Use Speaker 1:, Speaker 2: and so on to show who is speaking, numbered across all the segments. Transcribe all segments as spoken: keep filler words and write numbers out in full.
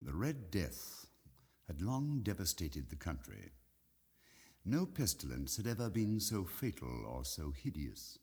Speaker 1: The Red Death had long devastated the country. No pestilence had ever been so fatal or so hideous.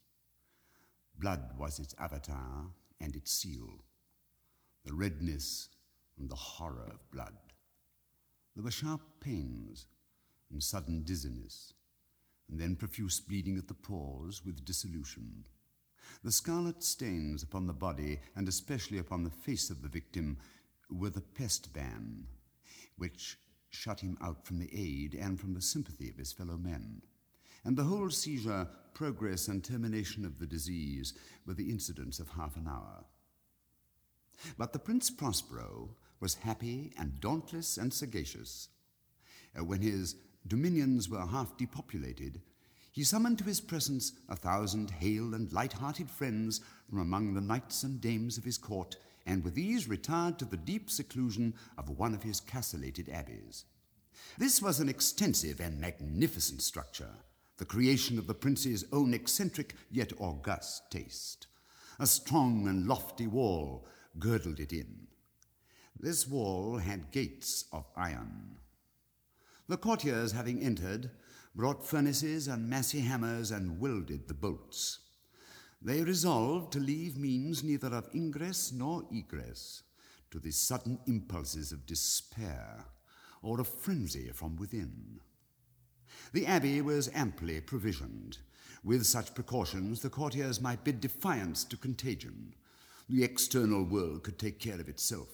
Speaker 1: Blood was its avatar and its seal, the redness and the horror of blood. There were sharp pains and sudden dizziness, and then profuse bleeding at the pores with dissolution. The scarlet stains upon the body, and especially upon the face of the victim, were the pest ban, which shut him out from the aid and from the sympathy of his fellow men. And the whole seizure, progress, and termination of the disease were the incidents of half an hour. But the Prince Prospero was happy and dauntless and sagacious. Uh, when his dominions were half depopulated, he summoned to his presence a thousand hale and light-hearted friends from among the knights and dames of his court, and with these retired to the deep seclusion of one of his castellated abbeys. This was an extensive and magnificent structure, the creation of the prince's own eccentric yet august taste. A strong and lofty wall girdled it in. This wall had gates of iron. The courtiers, having entered, brought furnaces and massy hammers and welded the bolts. They resolved to leave means neither of ingress nor egress to the sudden impulses of despair or of frenzy from within. The abbey was amply provisioned. With such precautions, the courtiers might bid defiance to contagion. The external world could take care of itself.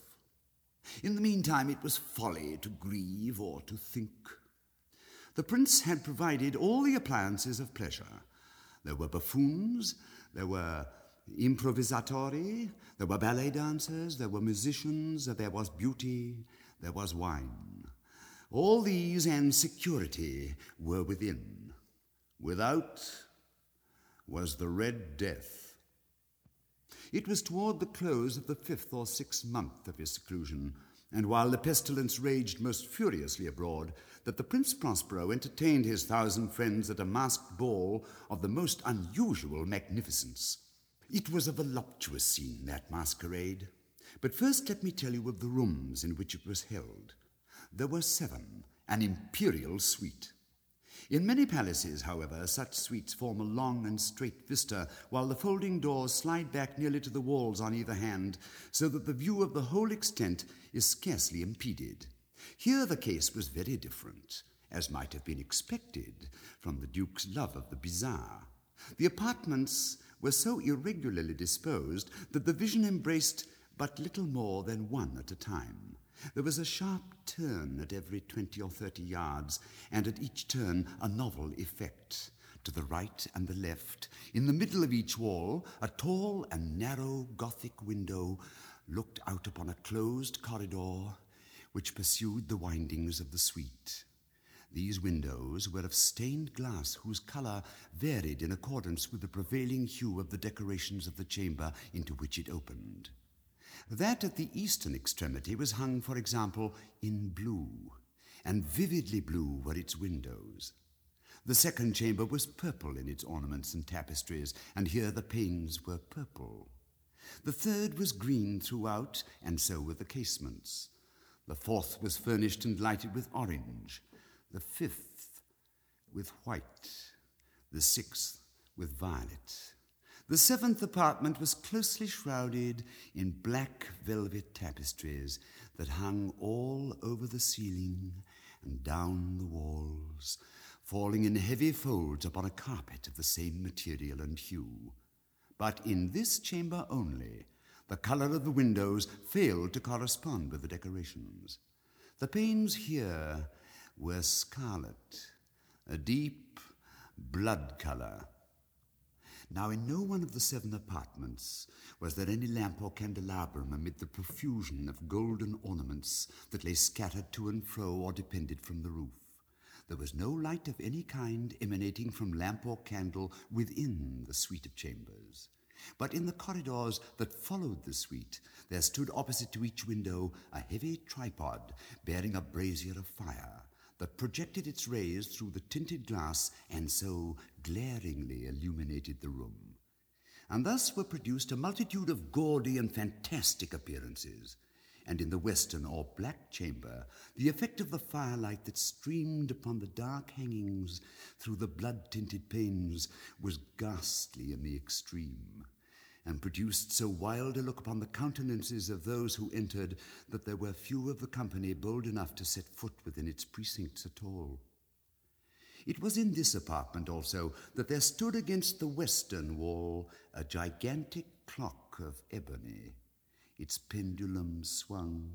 Speaker 1: In the meantime, it was folly to grieve or to think. The prince had provided all the appliances of pleasure. There were buffoons, there were improvisatori, there were ballet dancers, there were musicians, there was beauty, there was wine. All these and security were within. Without was the Red Death. It was toward the close of the fifth or sixth month of his seclusion, and while the pestilence raged most furiously abroad, that the Prince Prospero entertained his thousand friends at a masked ball of the most unusual magnificence. It was a voluptuous scene, that masquerade. But first let me tell you of the rooms in which it was held. There were seven, an imperial suite. In many palaces, however, such suites form a long and straight vista, while the folding doors slide back nearly to the walls on either hand, so that the view of the whole extent is scarcely impeded. Here the case was very different, as might have been expected from the Duke's love of the bizarre. The apartments were so irregularly disposed that the vision embraced but little more than one at a time. There was a sharp turn at every twenty or thirty yards, and at each turn a novel effect. To the right and the left, in the middle of each wall, a tall and narrow Gothic window looked out upon a closed corridor which pursued the windings of the suite. These windows were of stained glass whose colour varied in accordance with the prevailing hue of the decorations of the chamber into which it opened. That at the eastern extremity was hung, for example, in blue, and vividly blue were its windows. The second chamber was purple in its ornaments and tapestries, and here the panes were purple. The third was green throughout, and so were the casements. The fourth was furnished and lighted with orange, the fifth with white, the sixth with violet. The seventh apartment was closely shrouded in black velvet tapestries that hung all over the ceiling and down the walls, falling in heavy folds upon a carpet of the same material and hue. But in this chamber only, the colour of the windows failed to correspond with the decorations. The panes here were scarlet, a deep blood colour. Now, in no one of the seven apartments was there any lamp or candelabrum amid the profusion of golden ornaments that lay scattered to and fro or depended from the roof. There was no light of any kind emanating from lamp or candle within the suite of chambers. But in the corridors that followed the suite, there stood opposite to each window a heavy tripod bearing a brazier of fire that projected its rays through the tinted glass and so glaringly illuminated the room. And thus were produced a multitude of gaudy and fantastic appearances, and in the western or black chamber, the effect of the firelight that streamed upon the dark hangings through the blood-tinted panes was ghastly in the extreme, and produced so wild a look upon the countenances of those who entered that there were few of the company bold enough to set foot within its precincts at all. It was in this apartment also that there stood against the western wall a gigantic clock of ebony. Its pendulum swung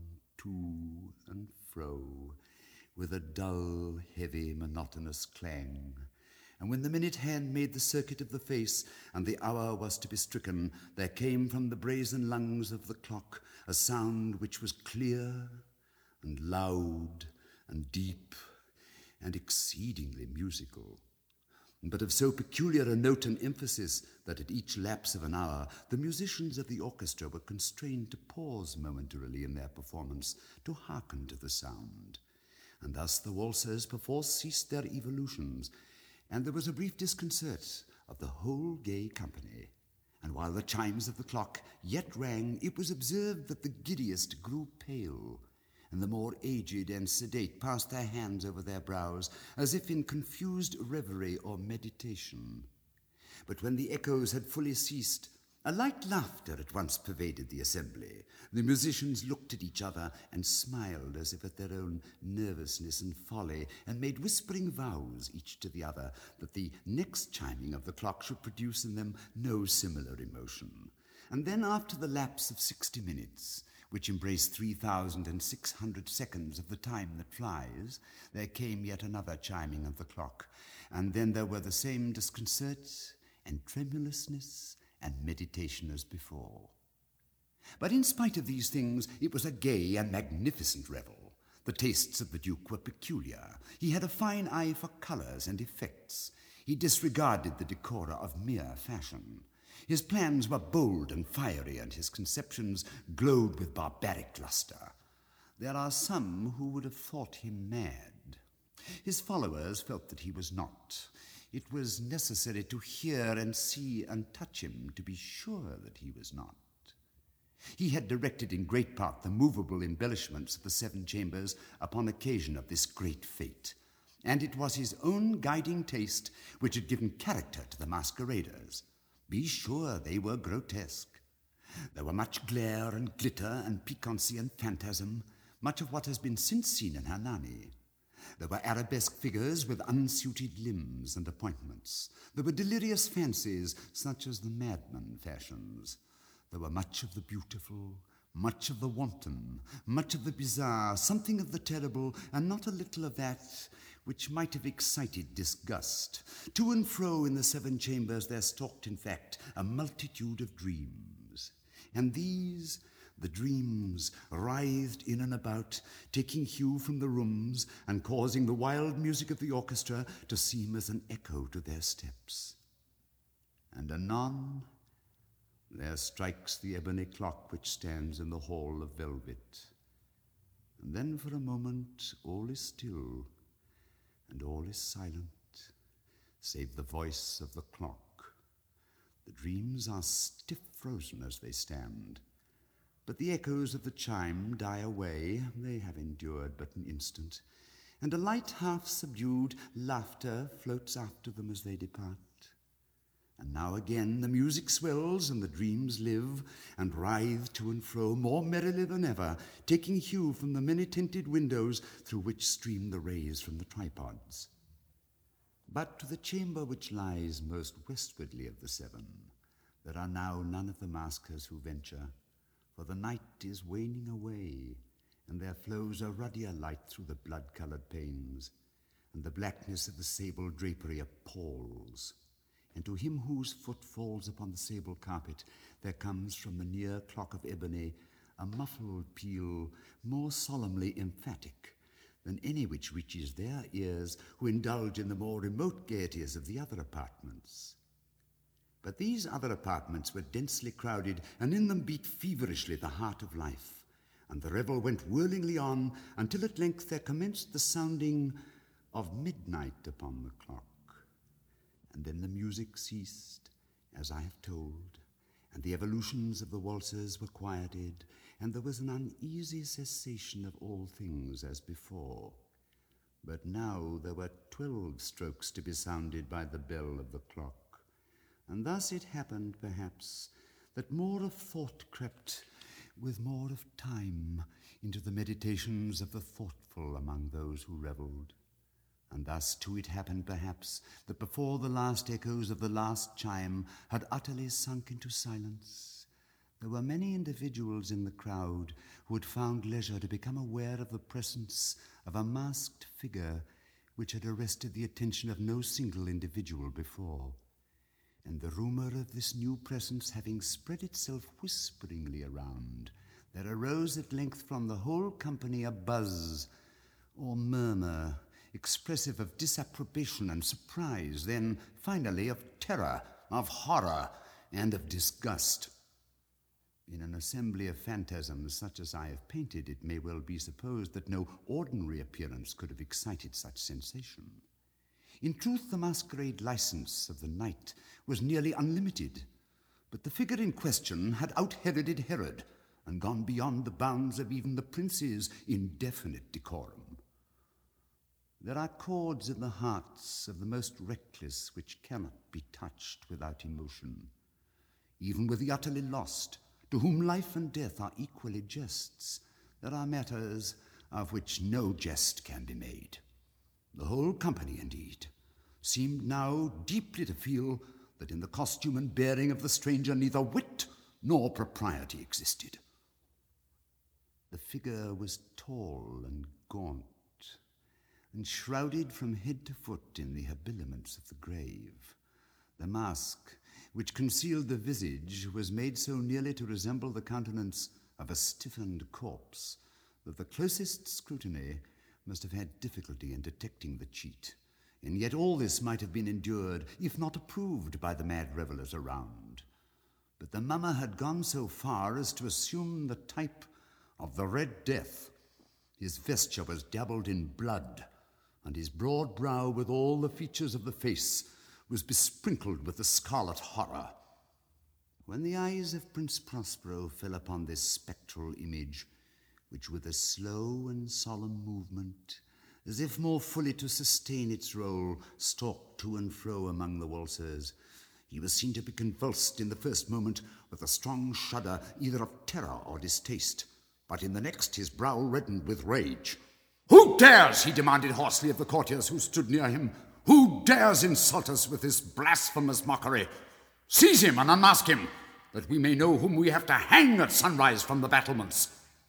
Speaker 1: to and fro with a dull, heavy, monotonous clang. And when the minute hand made the circuit of the face and the hour was to be stricken, there came from the brazen lungs of the clock a sound which was clear and loud and deep and exceedingly musical, but of so peculiar a note and emphasis that at each lapse of an hour the musicians of the orchestra were constrained to pause momentarily in their performance to hearken to the sound. And thus the waltzers perforce ceased their evolutions, and there was a brief disconcert of the whole gay company. And while the chimes of the clock yet rang, it was observed that the giddiest grew pale, and the more aged and sedate passed their hands over their brows, as if in confused reverie or meditation. But when the echoes had fully ceased, a light laughter at once pervaded the assembly. The musicians looked at each other and smiled as if at their own nervousness and folly, and made whispering vows, each to the other, that the next chiming of the clock should produce in them no similar emotion. And then, after the lapse of sixty minutes, which embraced three thousand and six hundred seconds of the time that flies, there came yet another chiming of the clock, and then there were the same disconcert and tremulousness and meditation as before. But in spite of these things, it was a gay and magnificent revel. The tastes of the Duke were peculiar. He had a fine eye for colours and effects. He disregarded the decora of mere fashion. His plans were bold and fiery, and his conceptions glowed with barbaric lustre. There are some who would have thought him mad. His followers felt that he was not. It was necessary to hear and see and touch him to be sure that he was not. He had directed in great part the movable embellishments of the seven chambers upon occasion of this great fete, and it was his own guiding taste which had given character to the masqueraders. Be sure they were grotesque. There were much glare and glitter and piquancy and phantasm, much of what has been since seen in Hernani. There were arabesque figures with unsuited limbs and appointments. There were delirious fancies, such as the madman fashions. There were much of the beautiful, much of the wanton, much of the bizarre, something of the terrible, and not a little of that which might have excited disgust. To and fro in the seven chambers there stalked, in fact, a multitude of dreams. And these, the dreams, writhed in and about, taking hue from the rooms and causing the wild music of the orchestra to seem as an echo to their steps. And anon there strikes the ebony clock which stands in the hall of velvet. And then for a moment all is still, and all is silent, save the voice of the clock. The dreams are stiff frozen as they stand, but the echoes of the chime die away. They have endured but an instant, and a light half-subdued laughter floats after them as they depart. And now again the music swells and the dreams live and writhe to and fro more merrily than ever, taking hue from the many-tinted windows through which stream the rays from the tripods. But to the chamber which lies most westwardly of the seven, there are now none of the maskers who venture, for the night is waning away, and there flows a ruddier light through the blood-coloured panes, and the blackness of the sable drapery appalls. And to him whose foot falls upon the sable carpet, there comes from the near clock of ebony a muffled peal more solemnly emphatic than any which reaches their ears who indulge in the more remote gaieties of the other apartments. But these other apartments were densely crowded, and in them beat feverishly the heart of life, and the revel went whirlingly on until at length there commenced the sounding of midnight upon the clock. And then the music ceased, as I have told, and the evolutions of the waltzers were quieted, and there was an uneasy cessation of all things as before. But now there were twelve strokes to be sounded by the bell of the clock, and thus it happened, perhaps, that more of thought crept with more of time into the meditations of the thoughtful among those who revelled. And thus, too, it happened, perhaps, that before the last echoes of the last chime had utterly sunk into silence, there were many individuals in the crowd who had found leisure to become aware of the presence of a masked figure which had arrested the attention of no single individual before. And the rumour of this new presence having spread itself whisperingly around, there arose at length from the whole company a buzz or murmur, expressive of disapprobation and surprise, then finally of terror, of horror, and of disgust. In an assembly of phantasms such as I have painted, it may well be supposed that no ordinary appearance could have excited such sensation. In truth, the masquerade license of the night was nearly unlimited, but the figure in question had out-Heroded Herod and gone beyond the bounds of even the prince's indefinite decorum. There are chords in the hearts of the most reckless which cannot be touched without emotion. Even with the utterly lost, to whom life and death are equally jests, there are matters of which no jest can be made. The whole company, indeed, seemed now deeply to feel that in the costume and bearing of the stranger neither wit nor propriety existed. The figure was tall and gaunt, and shrouded from head to foot in the habiliments of the grave. The mask, which concealed the visage, was made so nearly to resemble the countenance of a stiffened corpse that the closest scrutiny must have had difficulty in detecting the cheat, and yet all this might have been endured, if not approved, by the mad revellers around. But the mummer had gone so far as to assume the type of the Red Death. His vesture was dabbled in blood, and his broad brow, with all the features of the face, was besprinkled with the scarlet horror. When the eyes of Prince Prospero fell upon this spectral image, which with a slow and solemn movement, as if more fully to sustain its role, stalked to and fro among the waltzers, he was seen to be convulsed in the first moment with a strong shudder either of terror or distaste, but in the next his brow reddened with rage. "Who dares," he demanded hoarsely of the courtiers who stood near him, "who dares insult us with this blasphemous mockery? Seize him and unmask him, that we may know whom we have to hang at sunrise from the battlements."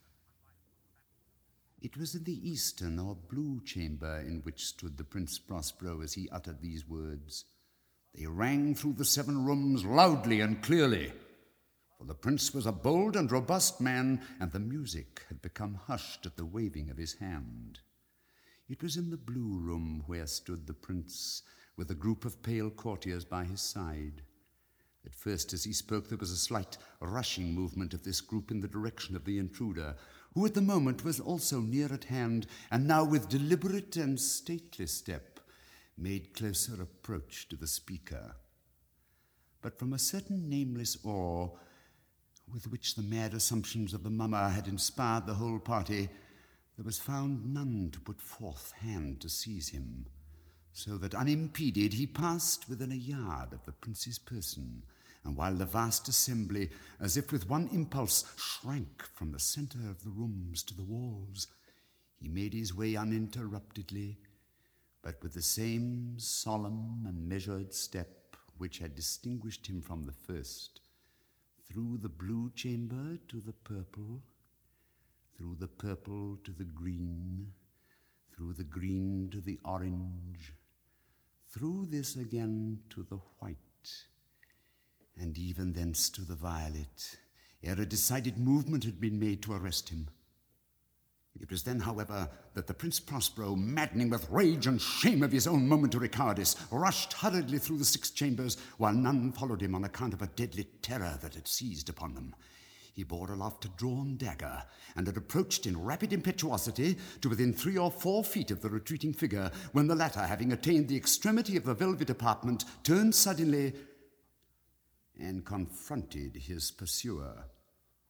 Speaker 1: It was in the eastern or blue chamber in which stood the Prince Prospero as he uttered these words. They rang through the seven rooms loudly and clearly, for the prince was a bold and robust man, and the music had become hushed at the waving of his hand. It was in the blue room where stood the prince, with a group of pale courtiers by his side. At first, as he spoke, there was a slight rushing movement of this group in the direction of the intruder, who at the moment was also near at hand, and now with deliberate and stately step made closer approach to the speaker. But from a certain nameless awe with which the mad assumptions of the mummer had inspired the whole party, there was found none to put forth hand to seize him, so that unimpeded he passed within a yard of the prince's person, and while the vast assembly, as if with one impulse, shrank from the centre of the rooms to the walls, he made his way uninterruptedly, but with the same solemn and measured step which had distinguished him from the first, through the blue chamber to the purple, through the purple to the green, through the green to the orange, through this again to the white, and even thence to the violet, ere a decided movement had been made to arrest him. It was then, however, that the Prince Prospero, maddening with rage and shame of his own momentary cowardice, rushed hurriedly through the six chambers, while none followed him on account of a deadly terror that had seized upon them. He bore aloft a drawn dagger, and had approached in rapid impetuosity to within three or four feet of the retreating figure, when the latter, having attained the extremity of the velvet apartment, turned suddenly and confronted his pursuer.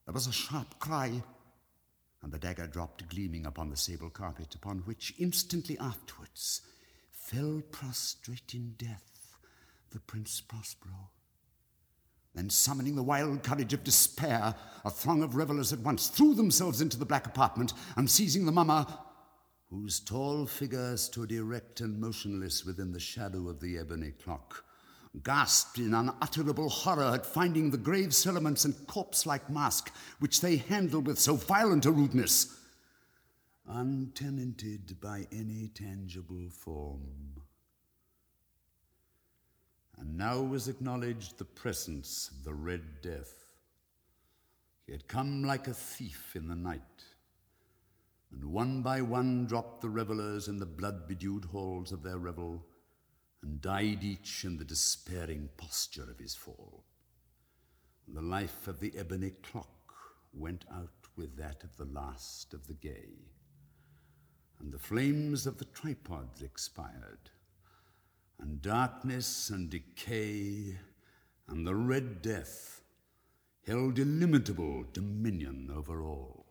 Speaker 1: There was a sharp cry, and the dagger dropped gleaming upon the sable carpet, upon which instantly afterwards fell prostrate in death the Prince Prospero. Then, summoning the wild courage of despair, a throng of revellers at once threw themselves into the black apartment, and seizing the mummer, whose tall figure stood erect and motionless within the shadow of the ebony clock, gasped in unutterable horror at finding the grave cerements and corpse-like mask which they handled with so violent a rudeness, untenanted by any tangible form. And now was acknowledged the presence of the Red Death. He had come like a thief in the night, and one by one dropped the revellers in the blood-bedewed halls of their revel, and died each in the despairing posture of his fall. And the life of the ebony clock went out with that of the last of the gay, and the flames of the tripods expired, and darkness and decay and the Red Death held illimitable dominion over all.